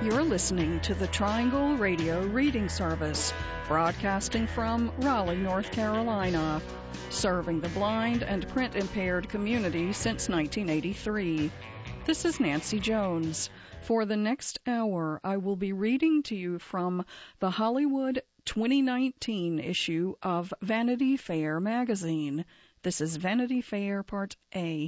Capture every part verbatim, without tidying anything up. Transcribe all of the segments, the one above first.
You're listening to the Triangle Radio Reading Service, broadcasting from Raleigh, North Carolina, serving the blind and print-impaired community since nineteen eighty-three. This is Nancy Jones. For the next hour, I will be reading to you from the Hollywood twenty nineteen issue of Vanity Fair magazine. This is Vanity Fair Part A.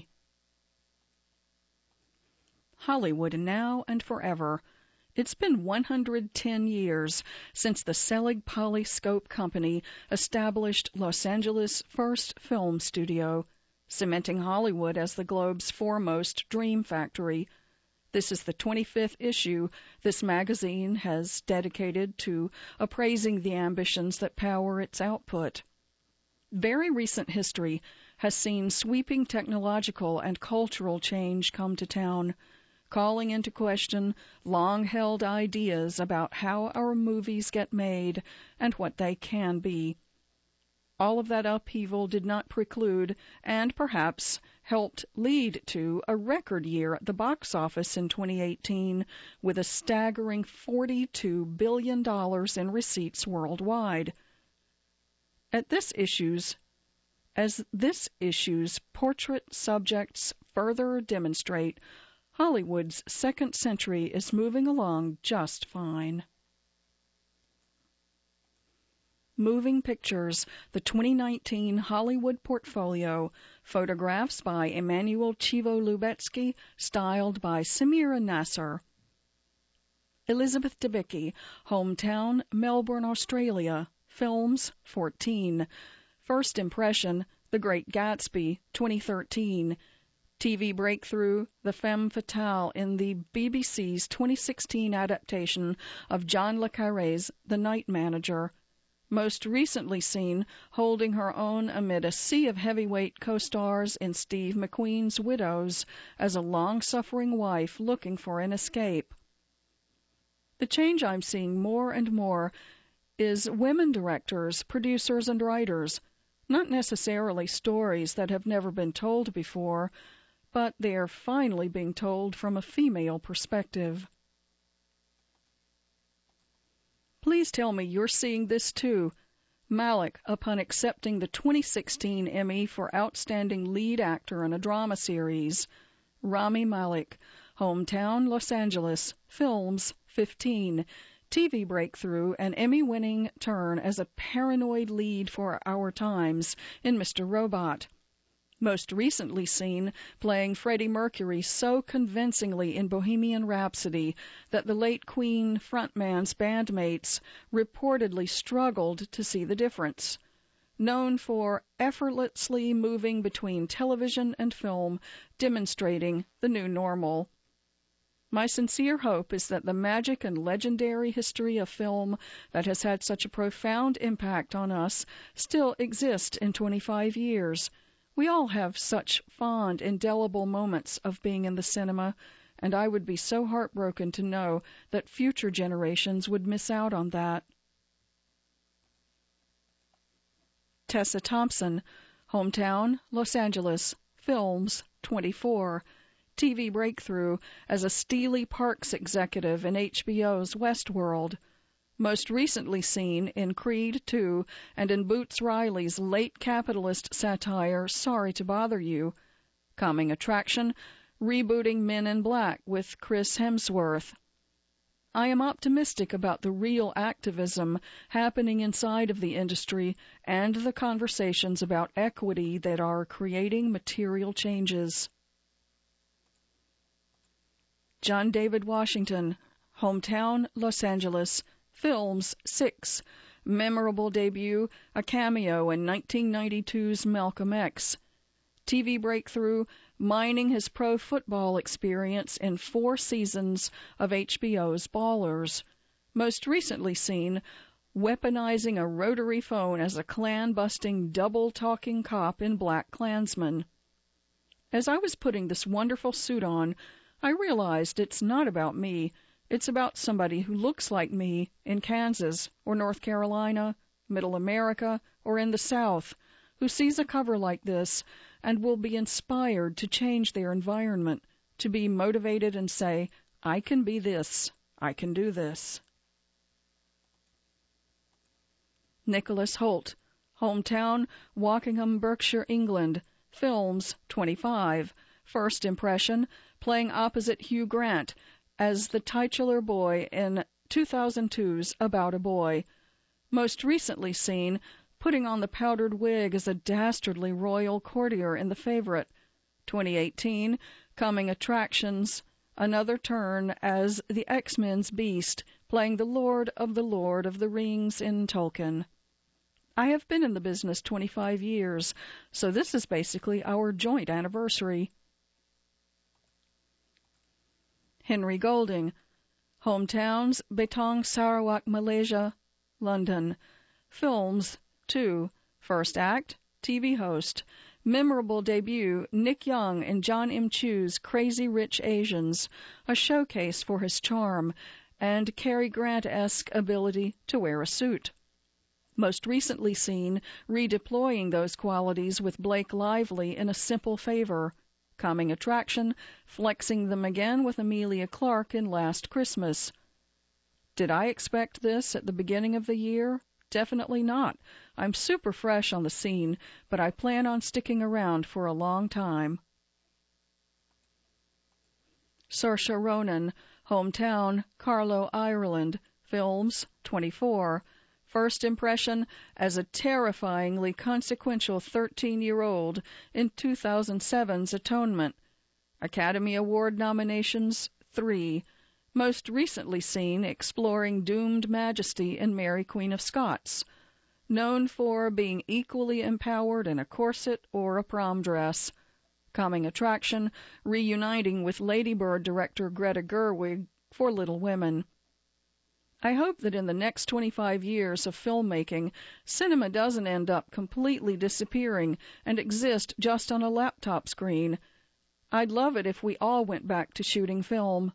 Hollywood Now and Forever. It's been one hundred ten years since the Selig Polyscope Company established Los Angeles' first film studio, cementing Hollywood as the globe's foremost dream factory. This is the twenty-fifth issue this magazine has dedicated to appraising the ambitions that power its output. Very recent history has seen sweeping technological and cultural change come to town, calling into question long-held ideas about how our movies get made and what they can be. All of that upheaval did not preclude, and perhaps helped lead to, a record year at the box office in twenty eighteen, with a staggering forty-two billion dollars in receipts worldwide. At this issue's, as this issue's portrait subjects further demonstrate, Hollywood's second century is moving along just fine. Moving Pictures, the twenty nineteen Hollywood Portfolio, photographs by Emmanuel Chivo Lubetsky, styled by Samira Nasser. Elizabeth Debicki, Hometown, Melbourne, Australia, films, fourteen. First Impression, The Great Gatsby, twenty thirteen. T V breakthrough, The Femme Fatale in the B B C's twenty sixteen adaptation of John le Carré's The Night Manager. Most recently seen holding her own amid a sea of heavyweight co-stars in Steve McQueen's Widows as a long-suffering wife looking for an escape. The change I'm seeing more and more is women directors, producers, and writers, not necessarily stories that have never been told before, but they are finally being told from a female perspective. Please tell me you're seeing this too. Malick, upon accepting the twenty sixteen Emmy for Outstanding Lead Actor in a Drama Series. Rami Malek, Hometown, Los Angeles, films, fifteen. T V breakthrough, an Emmy-winning turn as a paranoid lead for our times in Mister Robot. Most recently seen playing Freddie Mercury so convincingly in Bohemian Rhapsody that the late Queen frontman's bandmates reportedly struggled to see the difference. Known for effortlessly moving between television and film, demonstrating the new normal. My sincere hope is that the magic and legendary history of film that has had such a profound impact on us still exists in twenty-five years. We all have such fond, indelible moments of being in the cinema, and I would be so heartbroken to know that future generations would miss out on that. Tessa Thompson, Hometown, Los Angeles, films, twenty-four. T V breakthrough as a Steely Parks executive in H B O's Westworld. Most recently seen in Creed two and in Boots Riley's late capitalist satire, Sorry to Bother You. Coming attraction, rebooting Men in Black with Chris Hemsworth. I am optimistic about the real activism happening inside of the industry and the conversations about equity that are creating material changes. John David Washington, Hometown, Los Angeles, films, six. Memorable debut, a cameo in nineteen ninety-two's Malcolm X. T V breakthrough, mining his pro football experience in four seasons of H B O's Ballers. Most recently seen, weaponizing a rotary phone as a Klan-busting, double-talking cop in Black Klansman. As I was putting this wonderful suit on, I realized it's not about me. It's about somebody who looks like me in Kansas or North Carolina, Middle America, or in the South, who sees a cover like this and will be inspired to change their environment, to be motivated and say, I can be this. I Can Do This. Nicholas Hoult, hometown, Wokingham, Berkshire, England, films, twenty-five, first impression, playing opposite Hugh Grant as the titular boy in two thousand two's About a Boy. Most recently seen putting on the powdered wig as a dastardly royal courtier in The Favourite. twenty eighteen, coming attractions, another turn as the X-Men's Beast, playing the Lord of the Lord of the Rings in Tolkien. I have been in the business twenty-five years, so this is basically our joint anniversary. Henry Golding, hometowns, Betong Sarawak, Malaysia, London, films, two, first act, T V host, memorable debut, Nick Young in John M. Chu's Crazy Rich Asians, a showcase for his charm, and Cary Grant-esque ability to wear a suit. Most recently seen redeploying those qualities with Blake Lively in A Simple Favor, coming attraction, flexing them again with Amelia Clark in Last Christmas. Did I expect this at the beginning of the year? Definitely not. I'm super fresh on the scene, but I plan on sticking around for a long time. Saoirse Ronan, hometown, Carlow, Ireland, films, twenty-four, first impression as a terrifyingly consequential thirteen-year-old in two thousand seven's Atonement. Academy Award nominations, three. Most recently seen exploring doomed majesty in Mary Queen of Scots. Known for being equally empowered in a corset or a prom dress. Coming attraction, reuniting with Lady Bird director Greta Gerwig for Little Women. I hope that in the next twenty-five years of filmmaking, cinema doesn't end up completely disappearing and exist just on a laptop screen. I'd love it if we all went back to shooting film.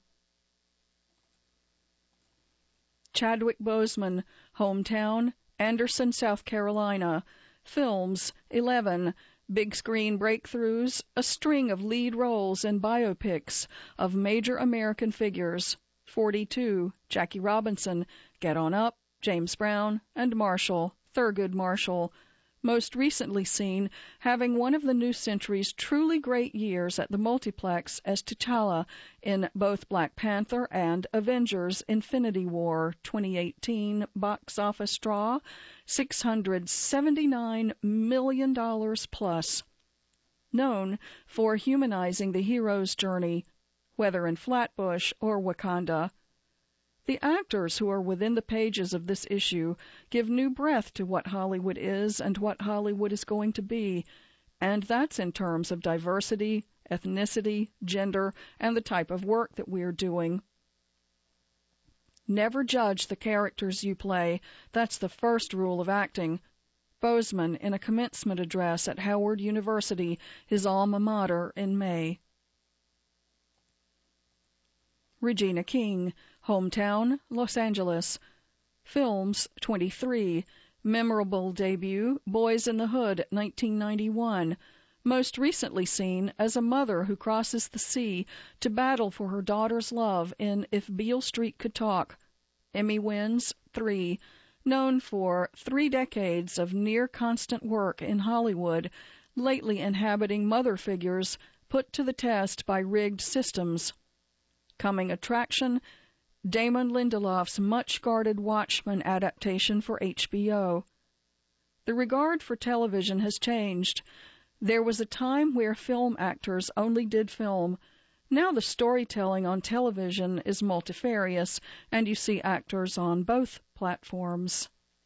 Chadwick Boseman, hometown, Anderson, South Carolina, films, eleven, big screen breakthroughs, a string of lead roles in biopics of major American figures, forty-two, Jackie Robinson, Get On Up, James Brown, and Marshall, Thurgood Marshall. Most recently seen having one of the new century's truly great years at the multiplex as T'Challa in both Black Panther and Avengers Infinity War twenty eighteen box office draw, six hundred seventy-nine million dollars plus. Known for humanizing the hero's journey, whether in Flatbush or Wakanda. The actors who are within the pages of this issue give new breath to what Hollywood is and what Hollywood is going to be, and that's in terms of diversity, ethnicity, gender, and the type of work that we're doing. Never judge the characters you play. That's the first rule of acting. Boseman in a commencement address at Howard University, his alma mater, in May. Regina King, hometown, Los Angeles. Films, twenty-three. Memorable debut, Boys in the Hood, nineteen ninety-one. Most recently seen as a mother who crosses the sea to battle for her daughter's love in If Beale Street Could Talk. Emmy wins, three. Known for three decades of near-constant work in Hollywood, lately inhabiting mother figures put to the test by rigged systems. Coming attraction, Damon Lindelof's much-guarded Watchmen adaptation for H B O. The regard for television has changed. There was a time where film actors only did film. Now the storytelling on television is multifarious, and you see actors on both platforms.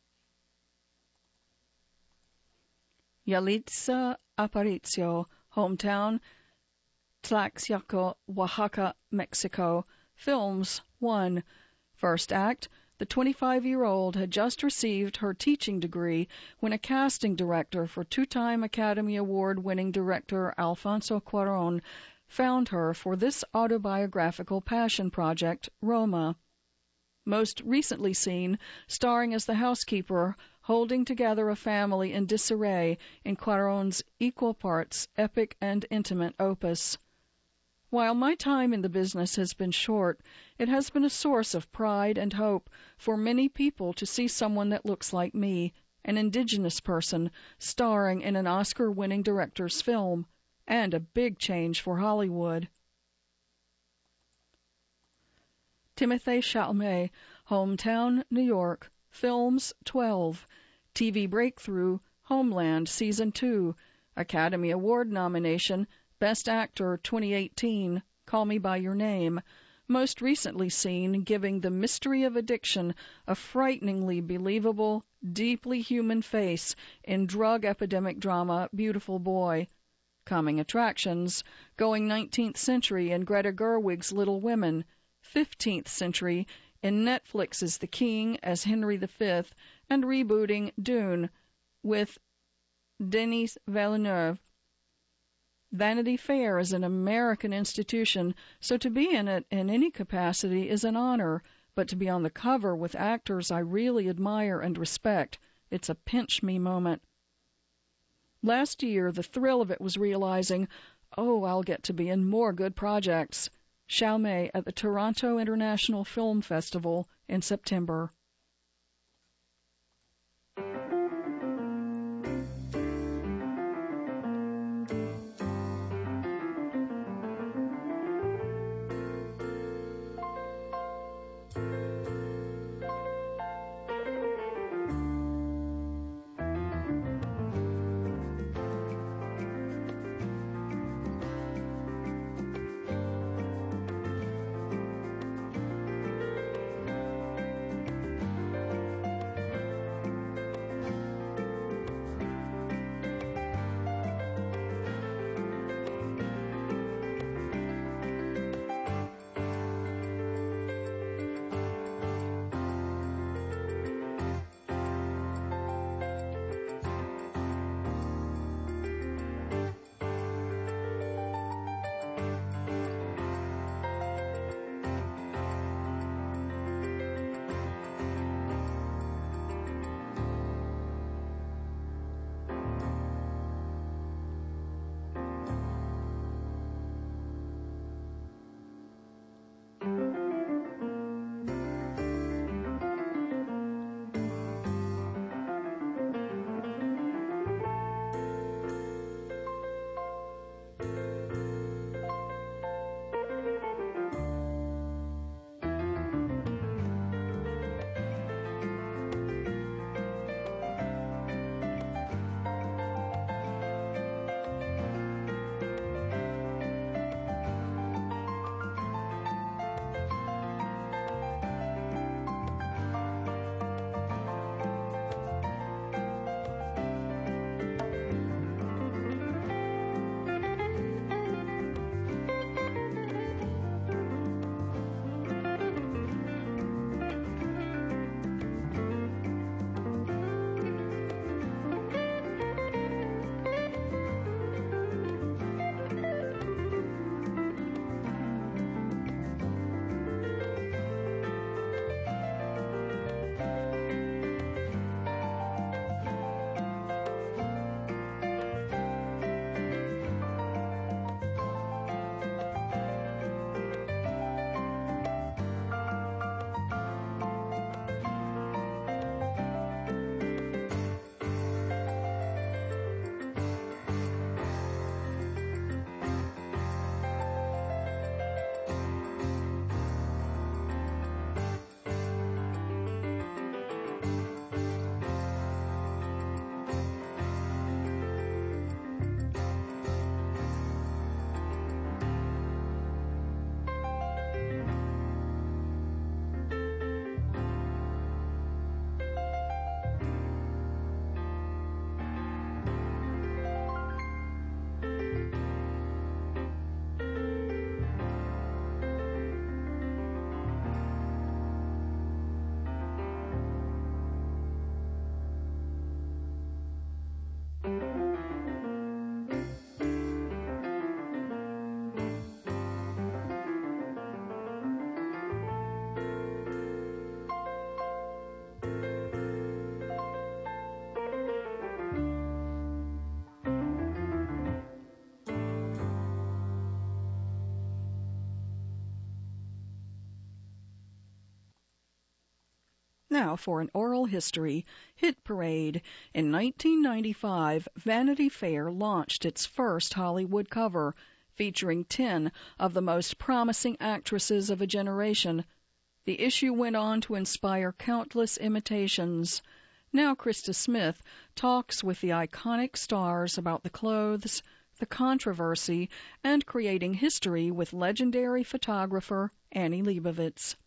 Yalitza Aparicio, hometown, Tlaxiaco, Oaxaca, Mexico. Films, one. First act, the twenty-five-year-old had just received her teaching degree when a casting director for two-time Academy Award-winning director Alfonso Cuarón found her for this autobiographical passion project, Roma. Most recently seen, starring as the housekeeper, holding together a family in disarray in Cuarón's equal parts epic and intimate opus. While my time in the business has been short, it has been a source of pride and hope for many people to see someone that looks like me, an indigenous person, starring in an Oscar-winning director's film, and a big change for Hollywood. Timothée Chalamet, Hometown, New York, Films twelve, T V breakthrough, Homeland Season two, Academy Award nomination, Best Actor twenty eighteen, Call Me By Your Name, most recently seen giving The Mystery of Addiction a frighteningly believable, deeply human face in drug epidemic drama Beautiful Boy. Coming attractions, going nineteenth century in Greta Gerwig's Little Women, fifteenth century in Netflix's The King as Henry the Fifth, and rebooting Dune with Denis Villeneuve. Vanity Fair is an American institution, so to be in it in any capacity is an honor, but to be on the cover with actors I really admire and respect, it's a pinch-me moment. Last year, the thrill of it was realizing, oh, I'll get to be in more good projects. Chalamet at the Toronto International Film Festival in September. Now for an oral history hit parade. In nineteen ninety-five, Vanity Fair launched its first Hollywood cover, featuring ten of the most promising actresses of a generation. The issue went on to inspire countless imitations. Now Krista Smith talks with the iconic stars about the clothes, the controversy, and creating history with legendary photographer Annie Leibovitz.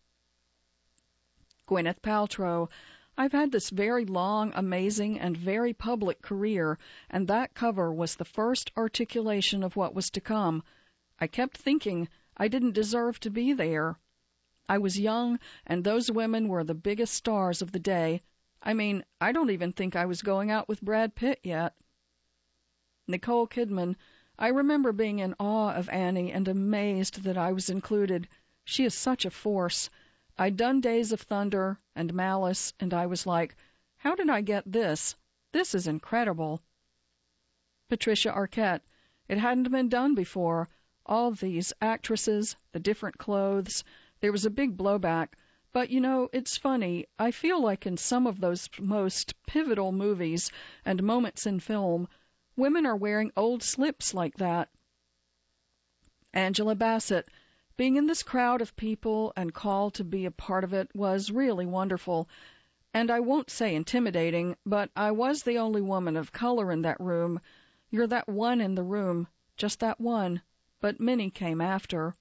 Gwyneth Paltrow. I've had this very long, amazing, and very public career, and that cover was the first articulation of what was to come. I kept thinking I didn't deserve to be there. I was young, and those women were the biggest stars of the day. I mean, I don't even think I was going out with Brad Pitt yet. Nicole Kidman. I remember being in awe of Annie and amazed that I was included. She is such a force. I'd done Days of Thunder and Malice, and I was like, how did I get this? This is incredible. Patricia Arquette. It hadn't been done before. All these actresses, the different clothes. There was a big blowback. But, you know, it's funny. I feel like in some of those most pivotal movies and moments in film, women are wearing old slips like that. Angela Bassett. Being in this crowd of people and called to be a part of it was really wonderful. And I won't say intimidating, but I was the only woman of color in that room. You're that one in the room, just that one, but many came after.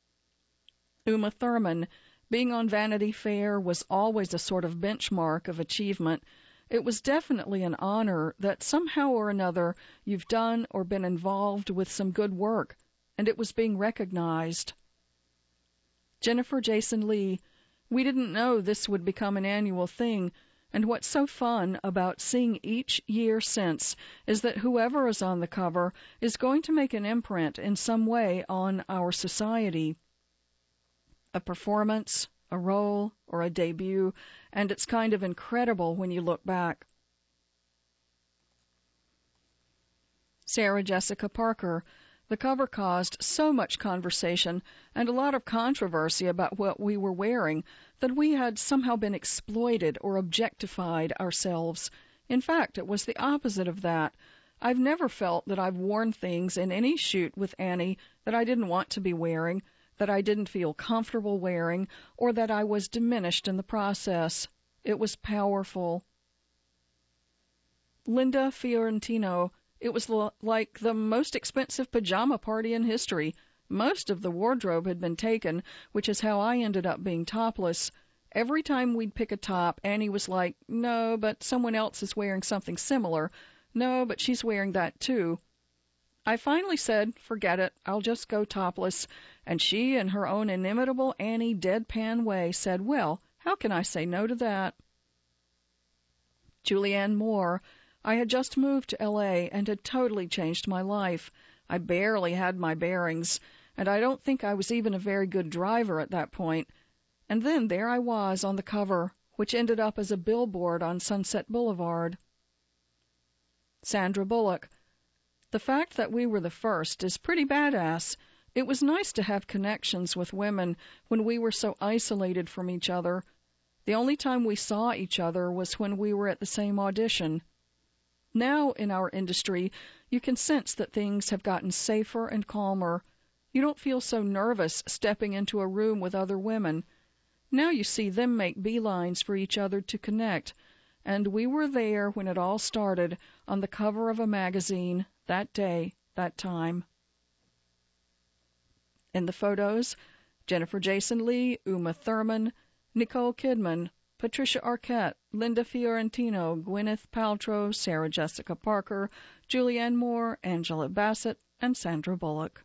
Uma Thurman. Being on Vanity Fair was always a sort of benchmark of achievement. It was definitely an honor that somehow or another you've done or been involved with some good work, and it was being recognized. Jennifer Jason Leigh. We didn't know this would become an annual thing, and what's so fun about seeing each year since is that whoever is on the cover is going to make an imprint in some way on our society. A performance, a role, or a debut, and it's kind of incredible when you look back. Sarah Jessica Parker. The cover caused so much conversation and a lot of controversy about what we were wearing that we had somehow been exploited or objectified ourselves. In fact, it was the opposite of that. I've never felt that I've worn things in any shoot with Annie that I didn't want to be wearing, that I didn't feel comfortable wearing, or that I was diminished in the process. It was powerful. Linda Fiorentino. It was l- like the most expensive pajama party in history. Most of the wardrobe had been taken, which is how I ended up being topless. Every time we'd pick a top, Annie was like, no, but someone else is wearing something similar. No, but she's wearing that too. I finally said, forget it, I'll just go topless. And she, in her own inimitable Annie deadpan way, said, well, how can I say no to that? Julianne Moore. I had just moved to L A and had totally changed my life. I barely had my bearings, and I don't think I was even a very good driver at that point. And then there I was on the cover, which ended up as a billboard on Sunset Boulevard. Sandra Bullock. The fact that we were the first is pretty badass. It was nice to have connections with women when we were so isolated from each other. The only time we saw each other was when we were at the same audition. Now, in our industry, you can sense that things have gotten safer and calmer. You don't feel so nervous stepping into a room with other women. Now you see them make beelines for each other to connect, and we were there when it all started, on the cover of a magazine, that day, that time. In the photos, Jennifer Jason Leigh, Uma Thurman, Nicole Kidman, Patricia Arquette, Linda Fiorentino, Gwyneth Paltrow, Sarah Jessica Parker, Julianne Moore, Angela Bassett, and Sandra Bullock.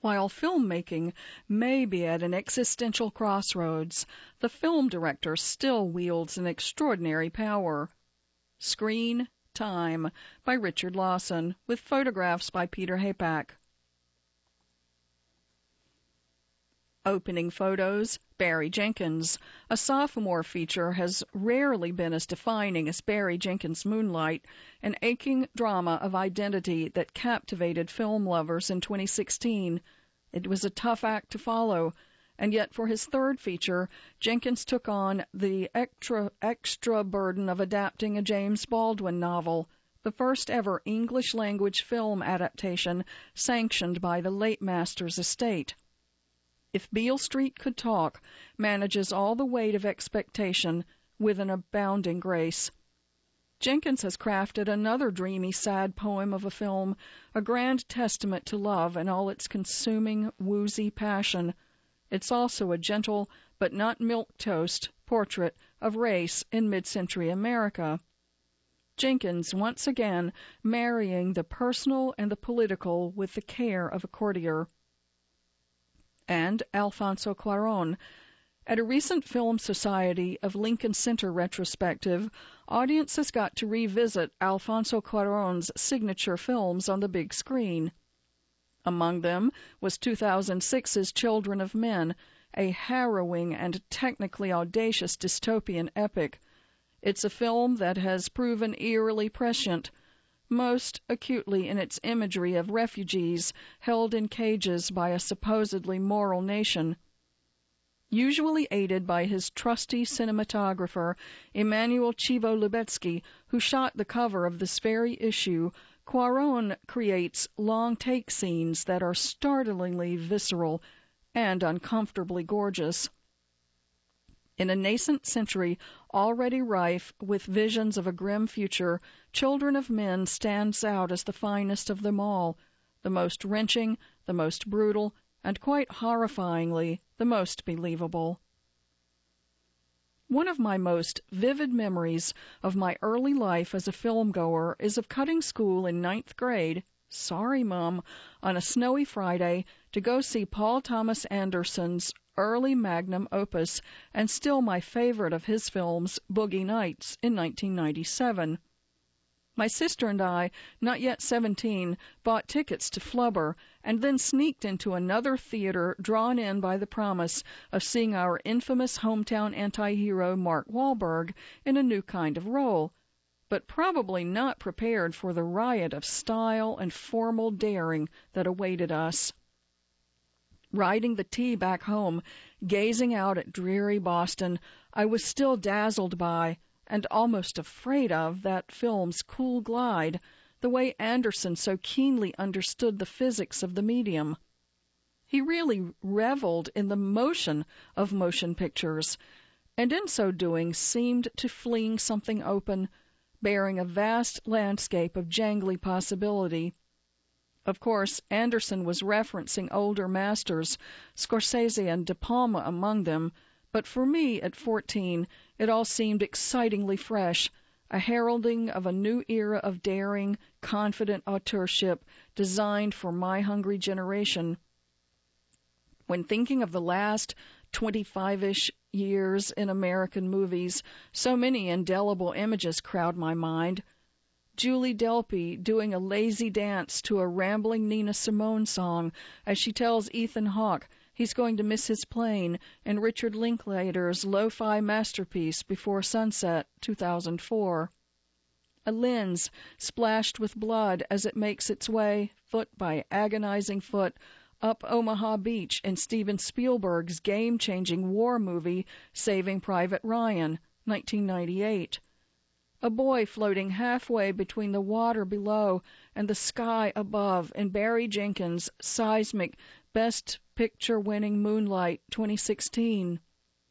While filmmaking may be at an existential crossroads, the film director still wields an extraordinary power. Screen Time by Richard Lawson, with photographs by Peter Hapak. Opening photos, Barry Jenkins. A sophomore feature has rarely been as defining as Barry Jenkins' Moonlight, an aching drama of identity that captivated film lovers in twenty sixteen. It was a tough act to follow, and yet for his third feature, Jenkins took on the extra, extra burden of adapting a James Baldwin novel, the first ever English-language film adaptation sanctioned by the late master's estate. If Beale Street Could Talk manages all the weight of expectation with an abounding grace. Jenkins has crafted another dreamy, sad poem of a film, a grand testament to love and all its consuming, woozy passion. It's also a gentle, but not milquetoast, portrait of race in mid-century America. Jenkins once again marrying the personal and the political with the care of a courtier. And Alfonso Cuarón. At a recent Film Society of Lincoln Center retrospective, audiences got to revisit Alfonso Cuarón's signature films on the big screen. Among them was two thousand six's Children of Men, a harrowing and technically audacious dystopian epic. It's a film that has proven eerily prescient, most acutely in its imagery of refugees held in cages by a supposedly moral nation. Usually aided by his trusty cinematographer, Emmanuel Chivo Lubetsky, who shot the cover of this very issue, Cuarón creates long-take scenes that are startlingly visceral and uncomfortably gorgeous. In a nascent century already rife with visions of a grim future, Children of Men stands out as the finest of them all, the most wrenching, the most brutal, and quite horrifyingly, the most believable. One of my most vivid memories of my early life as a film-goer is of cutting school in ninth grade, sorry, Mum, on a snowy Friday to go see Paul Thomas Anderson's early magnum opus, and still my favorite of his films, Boogie Nights, in nineteen ninety-seven. My sister and I, not yet seventeen, bought tickets to Flubber, and then sneaked into another theater drawn in by the promise of seeing our infamous hometown anti-hero Mark Wahlberg in a new kind of role, but probably not prepared for the riot of style and formal daring that awaited us. Riding the T back home, gazing out at dreary Boston, I was still dazzled by, and almost afraid of, that film's cool glide, the way Anderson so keenly understood the physics of the medium. He really reveled in the motion of motion pictures, and in so doing seemed to fling something open, bearing a vast landscape of jangly possibility. Of course, Anderson was referencing older masters, Scorsese and De Palma among them, but for me, at fourteen, it all seemed excitingly fresh, a heralding of a new era of daring, confident auteurship designed for my hungry generation. When thinking of the last twenty-five-ish years in American movies, so many indelible images crowd my mind. Julie Delpy doing a lazy dance to a rambling Nina Simone song as she tells Ethan Hawke he's going to miss his plane, in Richard Linklater's lo-fi masterpiece Before Sunset, two thousand four. A lens splashed with blood as it makes its way, foot by agonizing foot, up Omaha Beach in Steven Spielberg's game-changing war movie Saving Private Ryan, nineteen ninety-eight. A boy floating halfway between the water below and the sky above in Barry Jenkins' seismic Best Picture-winning Moonlight, twenty sixteen.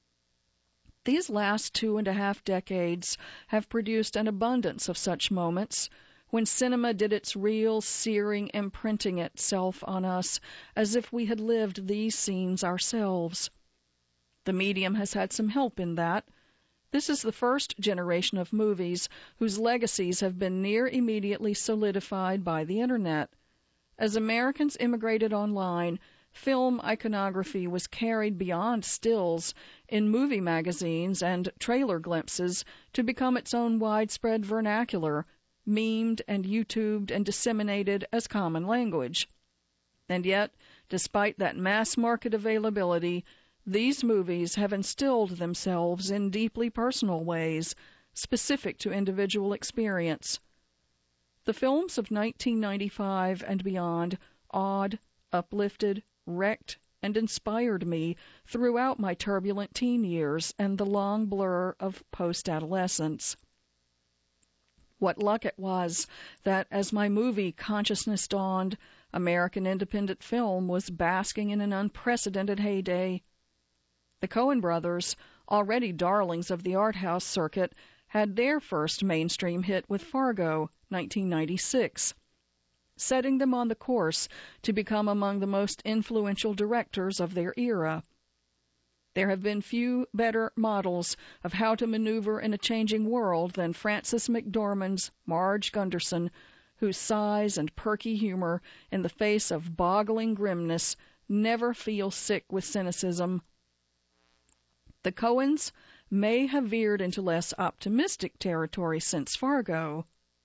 These last two and a half decades have produced an abundance of such moments, when cinema did its real, searing imprinting itself on us as if we had lived these scenes ourselves. The medium has had some help in that. This is the first generation of movies whose legacies have been near immediately solidified by the Internet. As Americans immigrated online, film iconography was carried beyond stills in movie magazines and trailer glimpses to become its own widespread vernacular, memed and YouTubed and disseminated as common language. And yet, despite that mass market availability, these movies have instilled themselves in deeply personal ways, specific to individual experience. The films of nineteen ninety-five and beyond awed, uplifted, wrecked, and inspired me throughout my turbulent teen years and the long blur of post-adolescence. What luck it was that as my movie consciousness dawned, American independent film was basking in an unprecedented heyday. The Coen brothers, already darlings of the art house circuit, had their first mainstream hit with Fargo, nineteen ninety-six, setting them on the course to become among the most influential directors of their era. There have been few better models of how to maneuver in a changing world than Frances McDormand's Marge Gunderson, whose size and perky humor in the face of boggling grimness never feels sick with cynicism. The Coens may have veered into less optimistic territory since Fargo,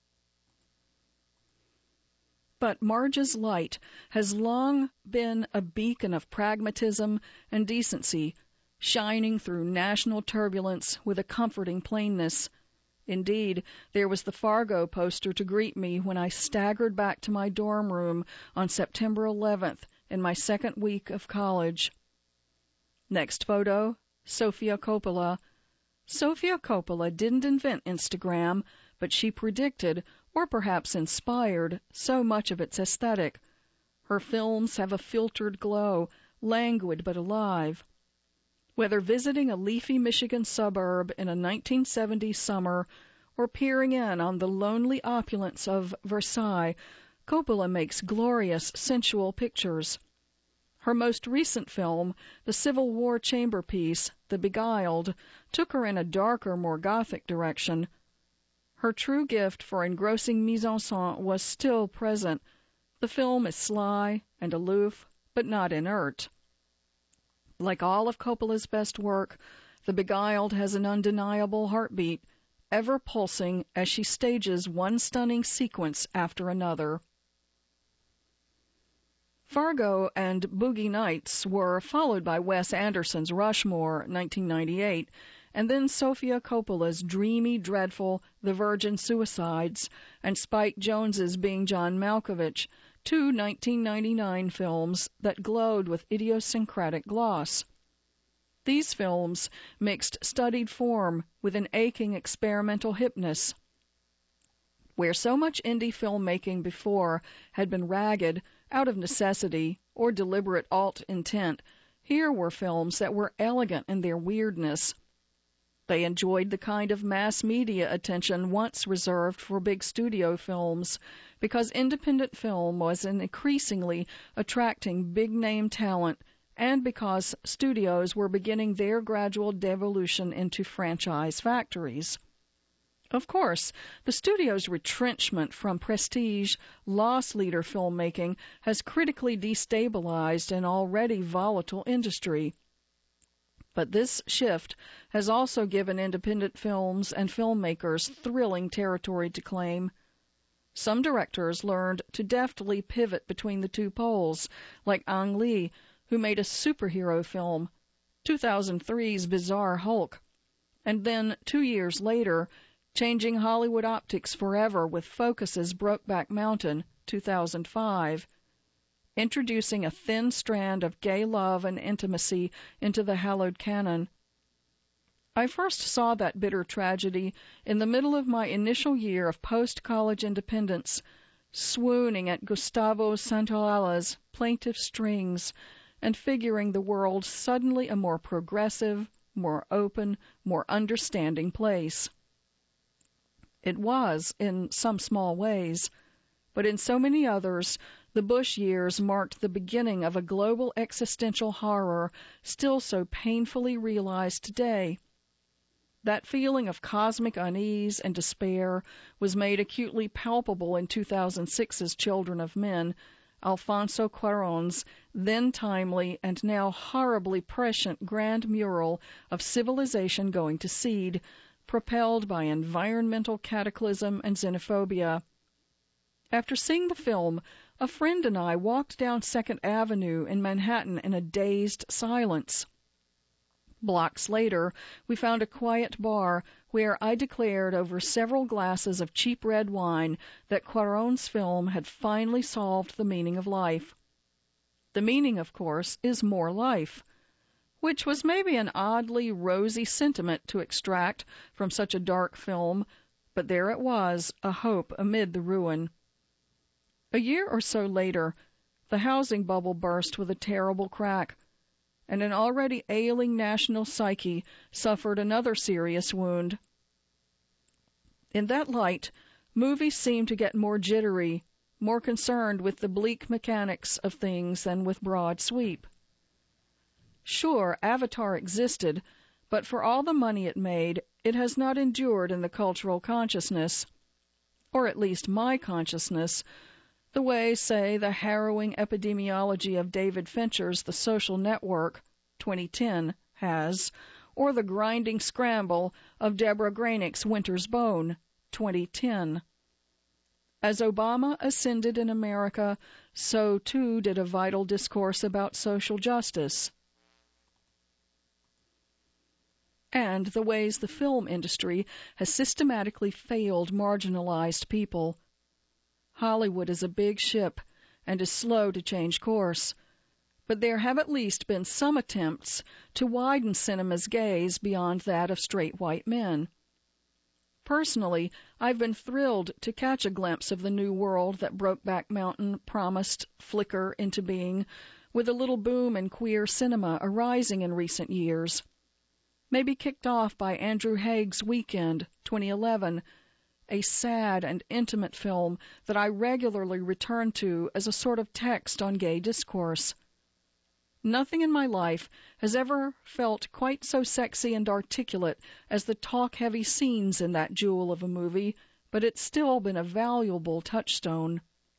but Marge's light has long been a beacon of pragmatism and decency, shining through national turbulence with a comforting plainness. Indeed, there was the Fargo poster to greet me when I staggered back to my dorm room on September eleventh in my second week of college. Next photo, Sofia Coppola. Sofia Coppola didn't invent Instagram, but she predicted, or perhaps inspired, so much of its aesthetic. Her films have a filtered glow, languid but alive. Whether visiting a leafy Michigan suburb in a nineteen seventies summer or peering in on the lonely opulence of Versailles, Coppola makes glorious, sensual pictures. Her most recent film, the Civil War chamber piece, The Beguiled, took her in a darker, more gothic direction. Her true gift for engrossing mise-en-scène was still present. The film is sly and aloof, but not inert. Like all of Coppola's best work, The Beguiled has an undeniable heartbeat, ever pulsing as she stages one stunning sequence after another. Fargo and Boogie Nights were followed by Wes Anderson's Rushmore, nineteen ninety-eight, and then Sofia Coppola's dreamy, dreadful The Virgin Suicides, and Spike Jonze's Being John Malkovich, two nineteen ninety-nine films that glowed with idiosyncratic gloss. These films mixed studied form with an aching experimental hipness. Where so much indie filmmaking before had been ragged, out of necessity, or deliberate alt intent, here were films that were elegant in their weirdness. They enjoyed the kind of mass media attention once reserved for big studio films, because independent film was increasingly attracting big-name talent, and because studios were beginning their gradual devolution into franchise factories. Of course, the studio's retrenchment from prestige, loss leader filmmaking has critically destabilized an already volatile industry. But this shift has also given independent films and filmmakers thrilling territory to claim. Some directors learned to deftly pivot between the two poles, like Ang Lee, who made a superhero film, two thousand three's Bizarre Hulk, and then, two years later, changing Hollywood optics forever with Focus's Brokeback Mountain, two thousand five, introducing a thin strand of gay love and intimacy into the hallowed canon. I first saw that bitter tragedy in the middle of my initial year of post-college independence, swooning at Gustavo Santaolalla's plaintive strings and figuring the world suddenly a more progressive, more open, more understanding place. It was, in some small ways, but in so many others, the Bush years marked the beginning of a global existential horror still so painfully realized today. That feeling of cosmic unease and despair was made acutely palpable in two thousand six's Children of Men, Alfonso Cuarón's then timely and now horribly prescient grand mural of civilization going to seed, propelled by environmental cataclysm and xenophobia. After seeing the film, a friend and I walked down Second Avenue in Manhattan in a dazed silence. Blocks later, we found a quiet bar where I declared over several glasses of cheap red wine that Cuarón's film had finally solved the meaning of life. The meaning, of course, is more life, which was maybe an oddly rosy sentiment to extract from such a dark film, but there it was, a hope amid the ruin. A year or so later, the housing bubble burst with a terrible crack, and an already ailing national psyche suffered another serious wound. In that light, movies seemed to get more jittery, more concerned with the bleak mechanics of things than with broad sweep. Sure, Avatar existed, but for all the money it made, it has not endured in the cultural consciousness, or at least my consciousness, the way, say, the harrowing epidemiology of David Fincher's The Social Network, twenty ten, has, or the grinding scramble of Deborah Grainick's Winter's Bone, twenty ten. As Obama ascended in America, so too did a vital discourse about social justice. And the ways the film industry has systematically failed marginalized people. Hollywood is a big ship and is slow to change course, but there have at least been some attempts to widen cinema's gaze beyond that of straight white men. Personally, I've been thrilled to catch a glimpse of the new world that Brokeback Mountain promised flicker into being, with a little boom in queer cinema arising in recent years. Maybe kicked off by Andrew Haig's Weekend, twenty eleven, a sad and intimate film that I regularly return to as a sort of text on gay discourse. Nothing in my life has ever felt quite so sexy and articulate as the talk-heavy scenes in that jewel of a movie, but it's still been a valuable touchstone.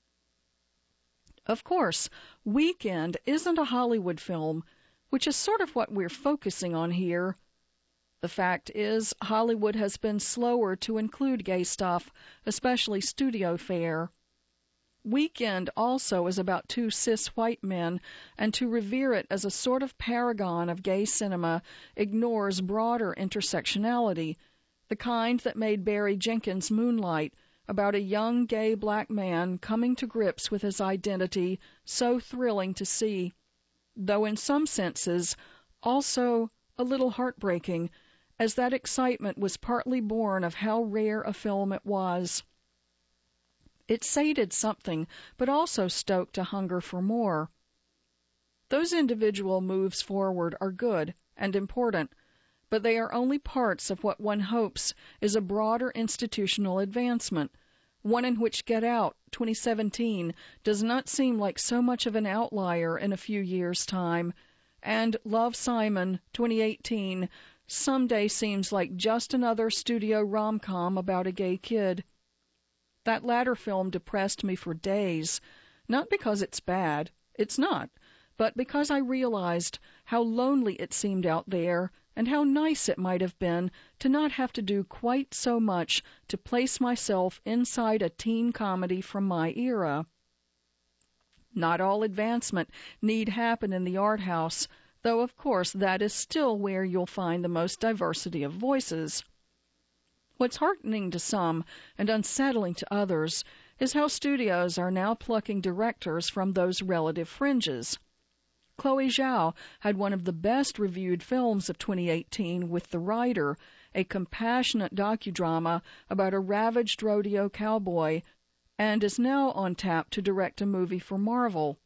Of course, Weekend isn't a Hollywood film, which is sort of what we're focusing on here. The fact is, Hollywood has been slower to include gay stuff, especially studio fare. Weekend also is about two cis white men, and to revere it as a sort of paragon of gay cinema ignores broader intersectionality, the kind that made Barry Jenkins' Moonlight, about a young gay black man coming to grips with his identity, so thrilling to see, though in some senses also a little heartbreaking, as that excitement was partly born of how rare a film it was. It sated something, but also stoked a hunger for more. Those individual moves forward are good and important, but they are only parts of what one hopes is a broader institutional advancement, one in which Get Out, twenty seventeen, does not seem like so much of an outlier in a few years' time, and Love, Simon, twenty eighteen, someday seems like just another studio rom-com about a gay kid. That latter film depressed me for days, not because it's bad, it's not, but because I realized how lonely it seemed out there and how nice it might have been to not have to do quite so much to place myself inside a teen comedy from my era. Not all advancement need happen in the art house, though of course that is still where you'll find the most diversity of voices. What's heartening to some and unsettling to others is how studios are now plucking directors from those relative fringes. Chloe Zhao had one of the best reviewed films of twenty eighteen with The Rider, a compassionate docudrama about a ravaged rodeo cowboy, and is now on tap to direct a movie for Marvel.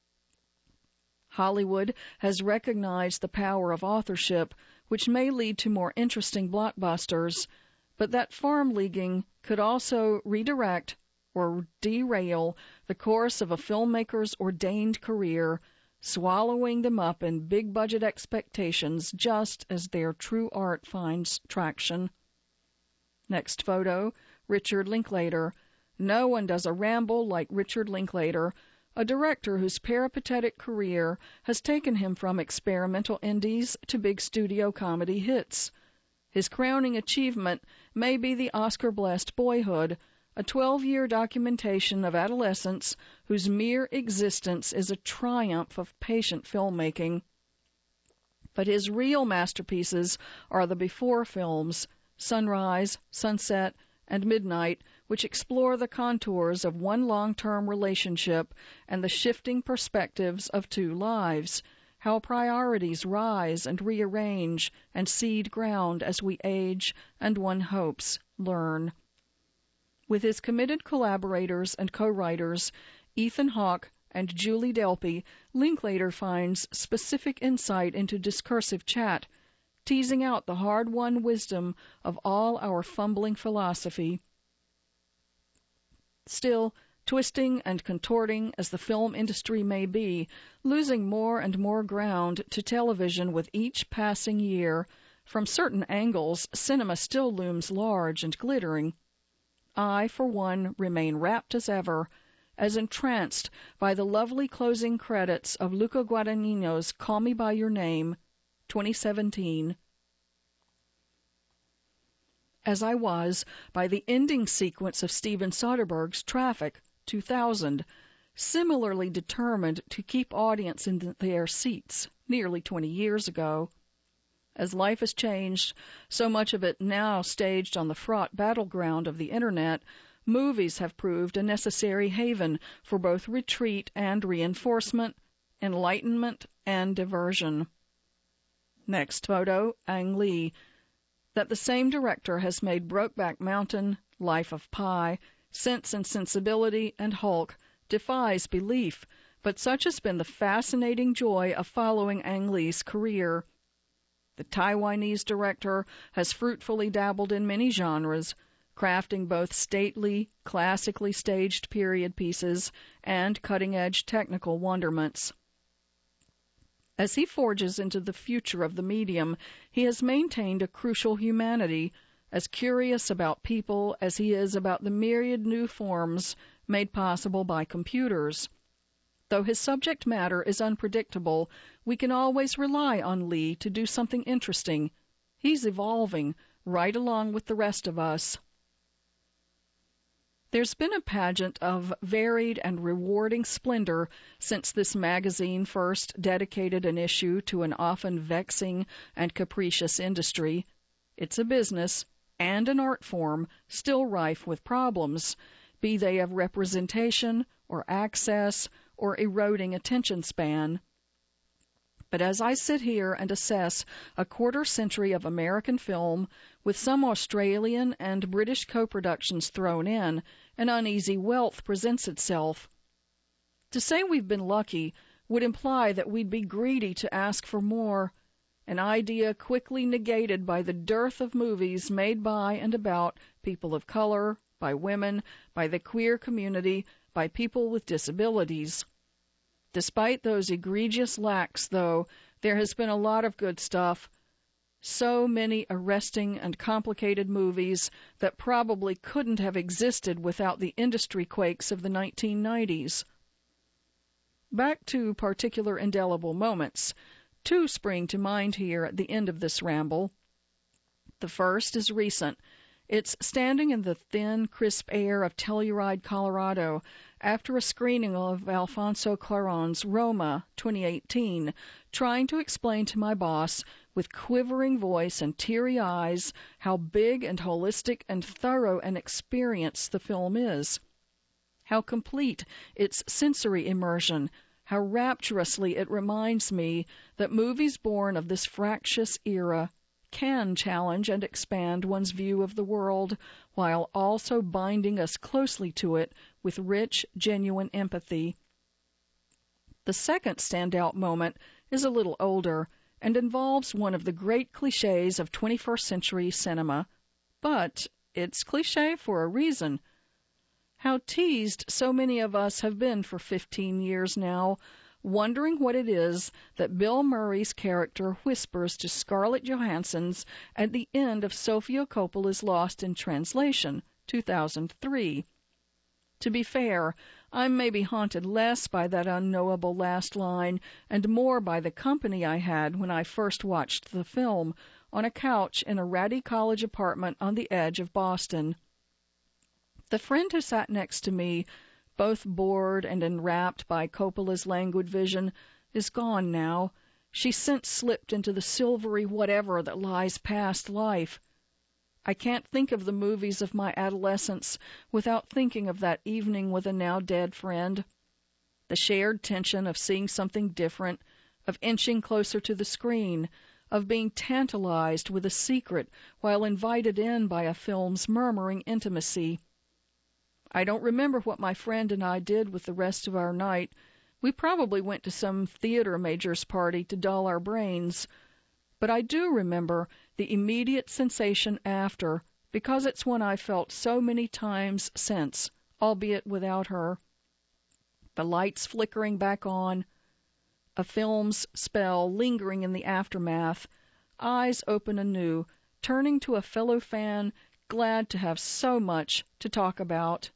Hollywood has recognized the power of authorship, which may lead to more interesting blockbusters, but that farm leaguing could also redirect or derail the course of a filmmaker's ordained career, swallowing them up in big-budget expectations just as their true art finds traction. Next photo, Richard Linklater. No one does a ramble like Richard Linklater, a director whose peripatetic career has taken him from experimental indies to big studio comedy hits. His crowning achievement may be the Oscar-blessed Boyhood, a twelve-year documentation of adolescence whose mere existence is a triumph of patient filmmaking. But his real masterpieces are the before films, Sunrise, Sunset, and Midnight, which explore the contours of one long-term relationship and the shifting perspectives of two lives, how priorities rise and rearrange and cede ground as we age and, one hopes, learn. With his committed collaborators and co-writers, Ethan Hawke and Julie Delpy, Linklater finds specific insight into discursive chat, teasing out the hard-won wisdom of all our fumbling philosophy. Still, twisting and contorting as the film industry may be, losing more and more ground to television with each passing year, from certain angles, cinema still looms large and glittering. I, for one, remain rapt as ever, as entranced by the lovely closing credits of Luca Guadagnino's Call Me By Your Name, twenty seventeen, as I was by the ending sequence of Steven Soderbergh's Traffic, two thousand, similarly determined to keep audience in their seats nearly twenty years ago. As life has changed, so much of it now staged on the fraught battleground of the Internet, movies have proved a necessary haven for both retreat and reinforcement, enlightenment and diversion. Next photo, Ang Lee. That the same director has made Brokeback Mountain, Life of Pi, Sense and Sensibility, and Hulk defies belief, but such has been the fascinating joy of following Ang Lee's career. The Taiwanese director has fruitfully dabbled in many genres, crafting both stately, classically staged period pieces and cutting-edge technical wonderments. As he forges into the future of the medium, he has maintained a crucial humanity, as curious about people as he is about the myriad new forms made possible by computers. Though his subject matter is unpredictable, we can always rely on Lee to do something interesting. He's evolving, right along with the rest of us. There's been a pageant of varied and rewarding splendor since this magazine first dedicated an issue to an often vexing and capricious industry. It's a business, and an art form, still rife with problems, be they of representation or access or eroding attention span. But as I sit here and assess a quarter century of American film, with some Australian and British co-productions thrown in, an uneasy wealth presents itself. To say we've been lucky would imply that we'd be greedy to ask for more, an idea quickly negated by the dearth of movies made by and about people of color, by women, by the queer community, by people with disabilities. Despite those egregious lacks, though, there has been a lot of good stuff. So many arresting and complicated movies that probably couldn't have existed without the industry quakes of the nineteen nineties. Back to particular indelible moments. Two spring to mind here at the end of this ramble. The first is recent. It's standing in the thin, crisp air of Telluride, Colorado, after a screening of Alfonso Cuarón's Roma, twenty eighteen, trying to explain to my boss, with quivering voice and teary eyes, how big and holistic and thorough an experience the film is. How complete its sensory immersion, how rapturously it reminds me that movies born of this fractious era can challenge and expand one's view of the world, while also binding us closely to it with rich, genuine empathy. The second standout moment is a little older and involves one of the great cliches of twenty-first century cinema, but it's cliché for a reason. How teased so many of us have been for fifteen years now, wondering what it is that Bill Murray's character whispers to Scarlett Johansson's at the end of Sofia Coppola's Lost in Translation, two thousand three. To be fair, I'm maybe haunted less by that unknowable last line and more by the company I had when I first watched the film on a couch in a ratty college apartment on the edge of Boston. The friend who sat next to me, both bored and enwrapped by Coppola's languid vision, is gone now. She's since slipped into the silvery whatever that lies past life. I can't think of the movies of my adolescence without thinking of that evening with a now-dead friend. The shared tension of seeing something different, of inching closer to the screen, of being tantalized with a secret while invited in by a film's murmuring intimacy. I don't remember what my friend and I did with the rest of our night. We probably went to some theater major's party to dull our brains. But I do remember the immediate sensation after, because it's one I've felt so many times since, albeit without her. The lights flickering back on, a film's spell lingering in the aftermath, eyes open anew, turning to a fellow fan, glad to have so much to talk about.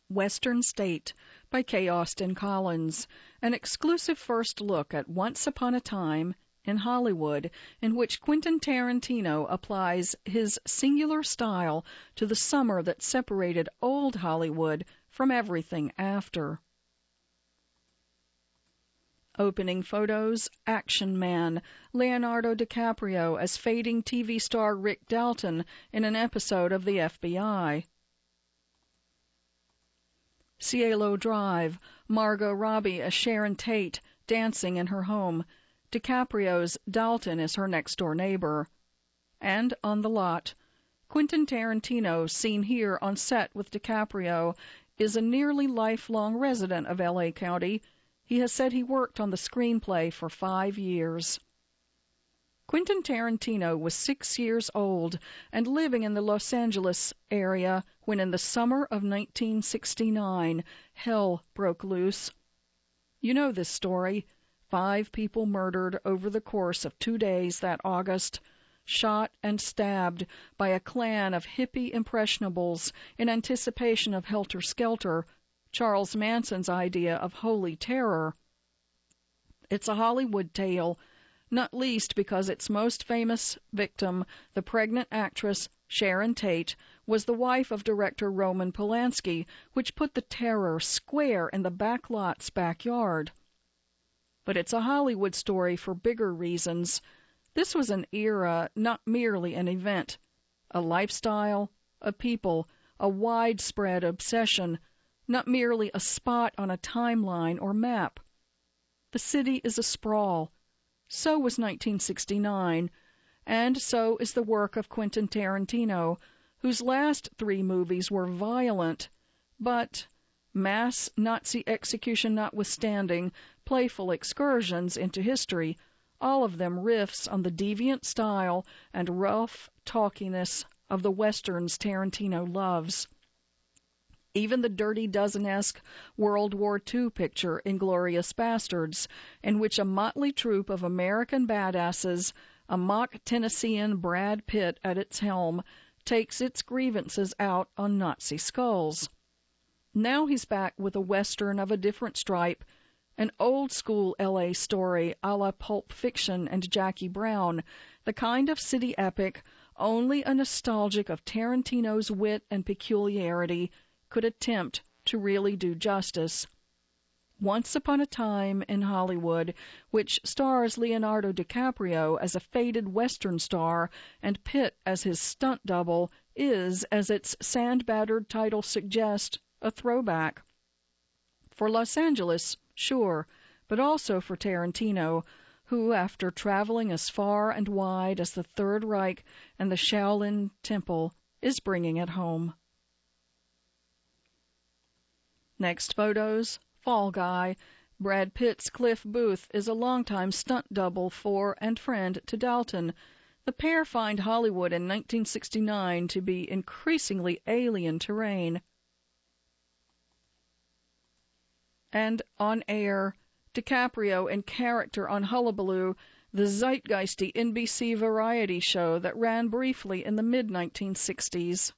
Western State by Kay Austen Collins, an exclusive first look at Once Upon a Time in Hollywood, in which Quentin Tarantino applies his singular style to the summer that separated old Hollywood from everything after. Opening photos, Action Man, Leonardo DiCaprio as fading T V star Rick Dalton in an episode of the F B I. Cielo Drive, Margot Robbie as Sharon Tate, dancing in her home. DiCaprio's Dalton is her next-door neighbor. And On the Lot, Quentin Tarantino, seen here on set with DiCaprio, is a nearly lifelong resident of L A County. He has said he worked on the screenplay for five years. Quentin Tarantino was six years old and living in the Los Angeles area when in the summer of nineteen sixty-nine, hell broke loose. You know this story. Five people murdered over the course of two days that August, shot and stabbed by a clan of hippie impressionables in anticipation of Helter Skelter, Charles Manson's idea of holy terror. It's a Hollywood tale, not least because its most famous victim, the pregnant actress Sharon Tate, was the wife of director Roman Polanski, which put the terror square in the back lot's backyard. But it's a Hollywood story for bigger reasons. This was an era, not merely an event, a lifestyle, a people, a widespread obsession, not merely a spot on a timeline or map. The city is a sprawl. So was nineteen sixty-nine, and so is the work of Quentin Tarantino, whose last three movies were violent, but, mass Nazi execution notwithstanding, playful excursions into history, all of them riffs on the deviant style and rough talkiness of the westerns Tarantino loves. Even the Dirty Dozen-esque World War Two picture, Inglourious Bastards, in which a motley troupe of American badasses, a mock Tennessean Brad Pitt at its helm, takes its grievances out on Nazi skulls. Now he's back with a western of a different stripe, an old-school L A story a la Pulp Fiction and Jackie Brown, the kind of city epic only a nostalgic of Tarantino's wit and peculiarity could attempt to really do justice. Once Upon a Time in Hollywood, which stars Leonardo DiCaprio as a faded Western star and Pitt as his stunt double, is, as its sand-battered title suggests, a throwback. For Los Angeles, sure, but also for Tarantino, who, after traveling as far and wide as the Third Reich and the Shaolin Temple, is bringing it home. Next photos, Fall Guy. Brad Pitt's Cliff Booth is a longtime stunt double for and friend to Dalton. The pair find Hollywood in nineteen sixty-nine to be increasingly alien terrain. And On Air, DiCaprio in character on Hullabaloo, the zeitgeisty N B C variety show that ran briefly in the mid nineteen sixties.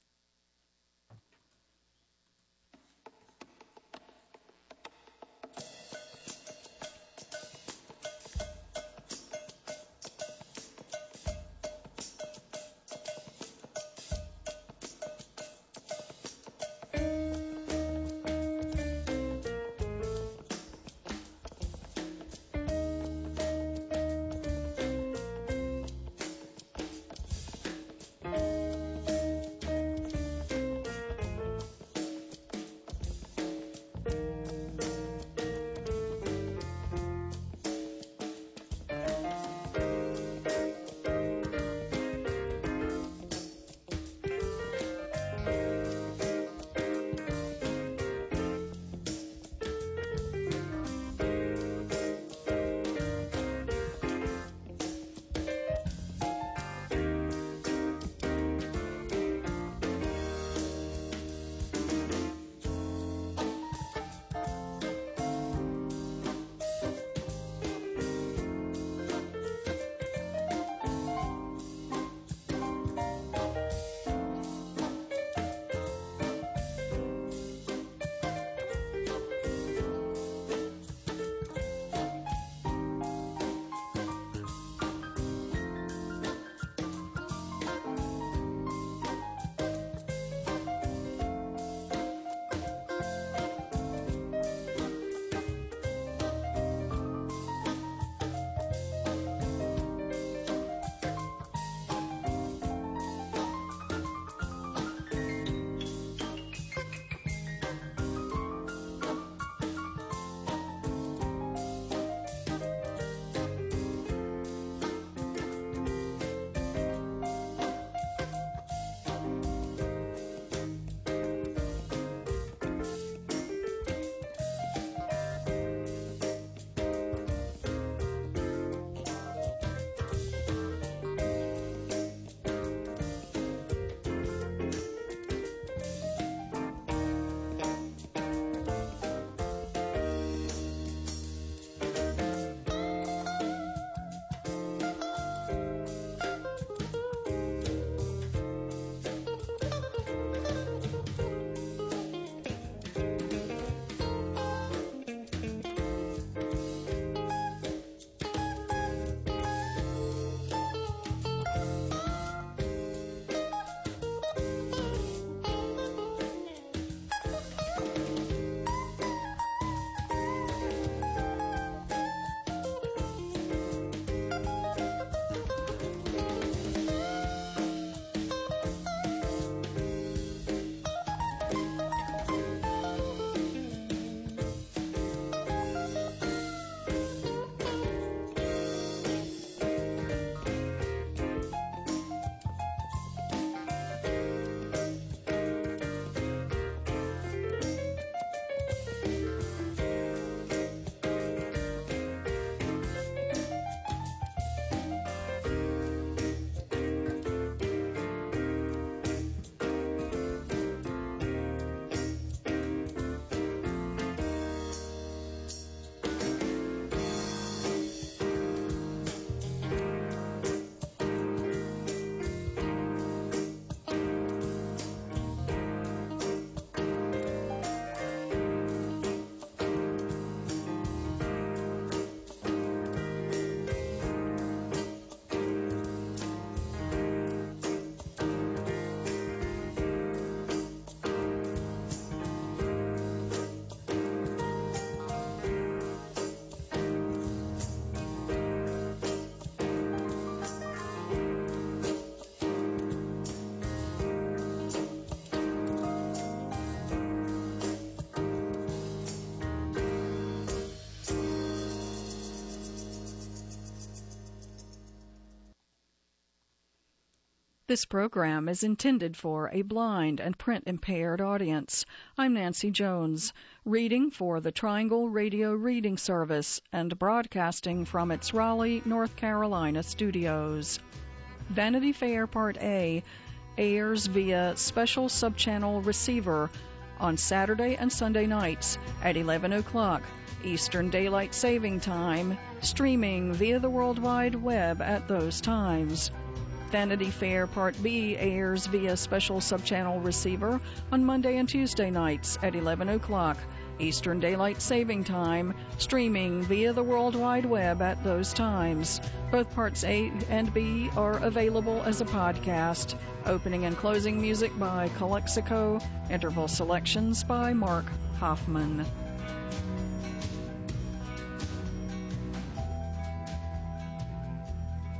This program is intended for a blind and print-impaired audience. I'm Nancy Jones, reading for the Triangle Radio Reading Service and broadcasting from its Raleigh, North Carolina studios. Vanity Fair Part A airs via special subchannel receiver on Saturday and Sunday nights at eleven o'clock Eastern Daylight Saving Time, streaming via the World Wide Web at those times. Vanity Fair Part B airs via special subchannel receiver on Monday and Tuesday nights at eleven o'clock Eastern Daylight Saving Time, streaming via the World Wide Web at those times. Both Parts A and B are available as a podcast. Opening and closing music by Calexico. Interval selections by Mark Hoffman.